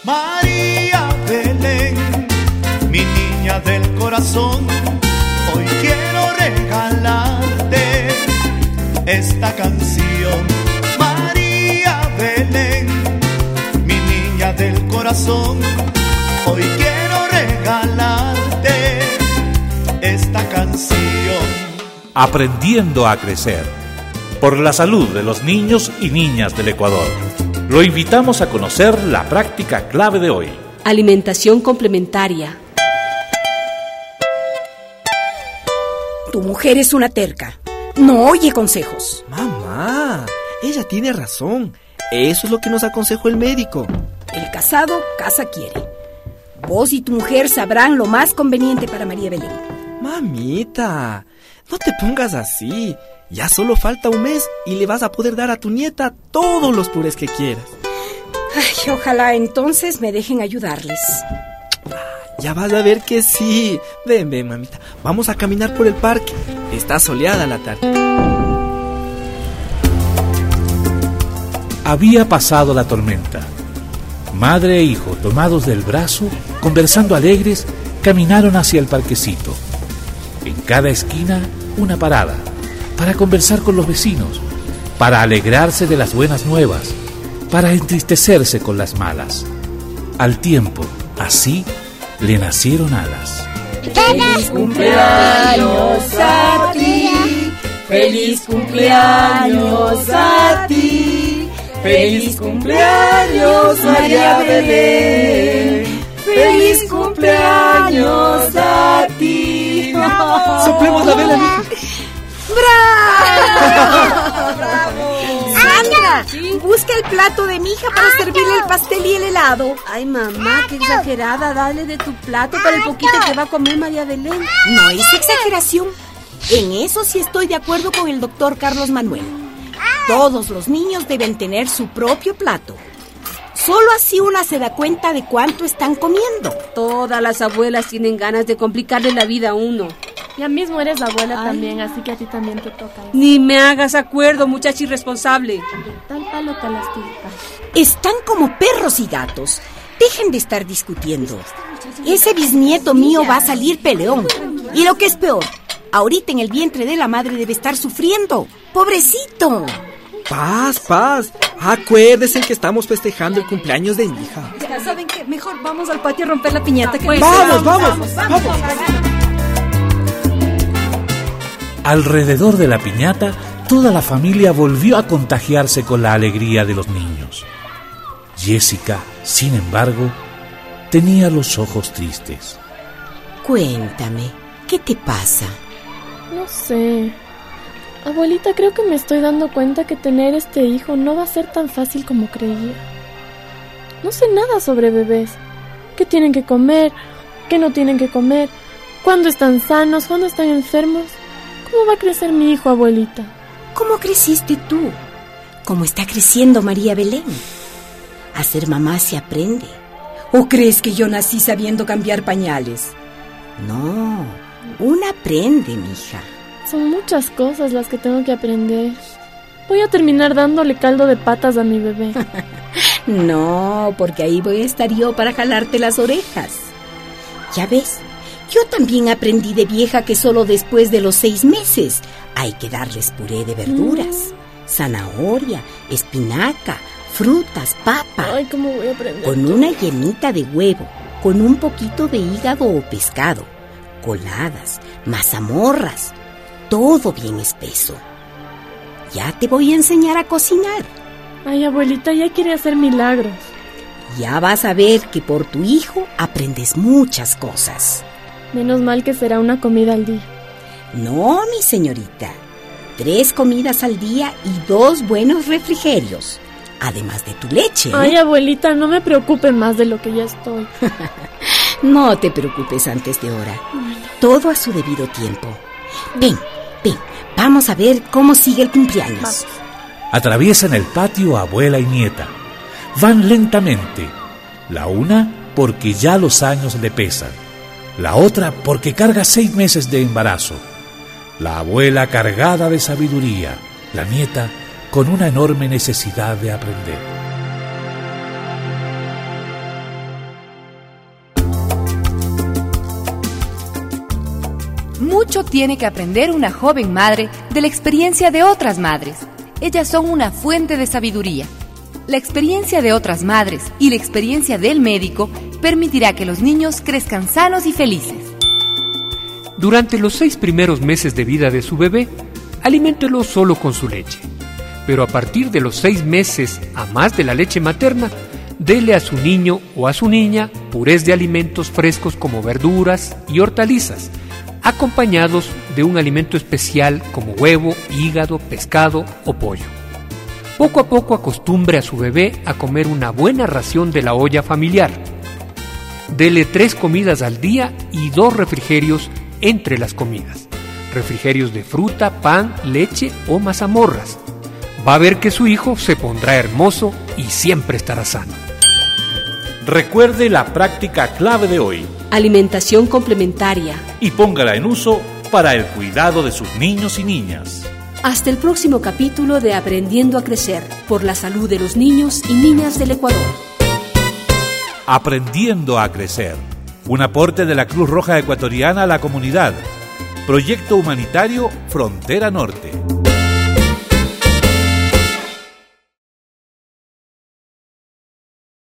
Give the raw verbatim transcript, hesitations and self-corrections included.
María Belén, mi niña del corazón, hoy quiero regalarte esta canción. María Belén, mi niña del corazón, hoy quiero regalarte esta canción. Aprendiendo a crecer, por la salud de los niños y niñas del Ecuador. Lo invitamos a conocer la práctica clave de hoy. Alimentación complementaria. Tu mujer es una terca. No oye consejos. Mamá, ella tiene razón. Eso es lo que nos aconsejó el médico. El casado casa quiere. Vos y tu mujer sabrán lo más conveniente para María Belén. Mamita, no te pongas así. Ya solo falta un mes y le vas a poder dar a tu nieta todos los purés que quieras. Ay, ojalá entonces me dejen ayudarles. Ya vas a ver que sí. Ven, ven, mamita. Vamos a caminar por el parque. Está soleada la tarde. Había pasado la tormenta. Madre e hijo, tomados del brazo, conversando alegres, caminaron hacia el parquecito. En cada esquina, una parada, para conversar con los vecinos, para alegrarse de las buenas nuevas, para entristecerse con las malas. Al tiempo, así, le nacieron alas. ¡Feliz cumpleaños a ti! ¡Feliz cumpleaños a ti! ¡Feliz cumpleaños, María Belén! ¡Feliz cumpleaños a ti! ¡Soplemos la vela, mija! ¡Bravo! ¡Bravo! Sandra, busca el plato de mi hija para servirle el pastel y el helado. Ay, mamá, qué exagerada. Dale de tu plato para el poquito que va a comer María Belén. No es exageración. En eso sí estoy de acuerdo con el doctor Carlos Manuel. Todos los niños deben tener su propio plato. Solo así una se da cuenta de cuánto están comiendo. Todas las abuelas tienen ganas de complicarle la vida a uno. Ya mismo eres abuela. Ay. También, así que a ti también te toca eso. Ni me hagas acuerdo, muchacha irresponsable. Tal palo tal astilla. Están como perros y gatos. Dejen de estar discutiendo. Ese bisnieto mío va a salir peleón. Y lo que es peor, ahorita en el vientre de la madre debe estar sufriendo. ¡Pobrecito! Paz, paz. Acuérdense que estamos festejando el cumpleaños de mi hija. Ya saben que mejor vamos al patio a romper la piñata. Que pues, vamos, vamos, vamos, vamos, vamos. Alrededor de la piñata, toda la familia volvió a contagiarse con la alegría de los niños. Jessica, sin embargo, tenía los ojos tristes. Cuéntame, ¿qué te pasa? No sé. Abuelita, creo que me estoy dando cuenta que tener este hijo no va a ser tan fácil como creía. No sé nada sobre bebés. ¿Qué tienen que comer? ¿Qué no tienen que comer? ¿Cuándo están sanos? ¿Cuándo están enfermos? ¿Cómo va a crecer mi hijo, abuelita? ¿Cómo creciste tú? ¿Cómo está creciendo María Belén? A ser mamá se aprende. ¿O crees que yo nací sabiendo cambiar pañales? No, uno aprende, mija. Son muchas cosas las que tengo que aprender. Voy a terminar dándole caldo de patas a mi bebé. No, porque ahí voy a estar yo para jalarte las orejas. Ya ves, yo también aprendí de vieja que solo después de los seis meses hay que darles puré de verduras, mm. zanahoria, espinaca, frutas, papa. Ay, ¿cómo voy a aprender? Con una yemita de huevo, con un poquito de hígado o pescado, coladas, mazamorras, todo bien espeso. Ya te voy a enseñar a cocinar. Ay, abuelita, ya quiere hacer milagros. Ya vas a ver que por tu hijo aprendes muchas cosas. Menos mal que será una comida al día. No, mi señorita. Tres comidas al día y dos buenos refrigerios. Además de tu leche. Ay, ¿eh? Abuelita, no me preocupe más de lo que ya estoy. No te preocupes antes de hora. Ay. Todo a su debido tiempo. Ven, ven, vamos a ver cómo sigue el cumpleaños. Vamos. Atraviesan el patio abuela y nieta. Van lentamente. La una porque ya los años le pesan. La otra porque carga seis meses de embarazo. La abuela cargada de sabiduría. La nieta con una enorme necesidad de aprender. Mucho tiene que aprender una joven madre de la experiencia de otras madres. Ellas son una fuente de sabiduría. La experiencia de otras madres y la experiencia del médico permitirá que los niños crezcan sanos y felices. Durante los seis primeros meses de vida de su bebé, aliméntelo solo con su leche. Pero a partir de los seis meses, a más de la leche materna, dele a su niño o a su niña purés de alimentos frescos como verduras y hortalizas, acompañados de un alimento especial como huevo, hígado, pescado o pollo. Poco a poco acostumbre a su bebé a comer una buena ración de la olla familiar. Dele tres comidas al día y dos refrigerios entre las comidas. Refrigerios de fruta, pan, leche o mazamorras. Va a ver que su hijo se pondrá hermoso y siempre estará sano. Recuerde la práctica clave de hoy. Alimentación complementaria. Y póngala en uso para el cuidado de sus niños y niñas. Hasta el próximo capítulo de Aprendiendo a Crecer, por la salud de los niños y niñas del Ecuador. Aprendiendo a Crecer. Un aporte de la Cruz Roja Ecuatoriana a la comunidad. Proyecto humanitario Frontera Norte.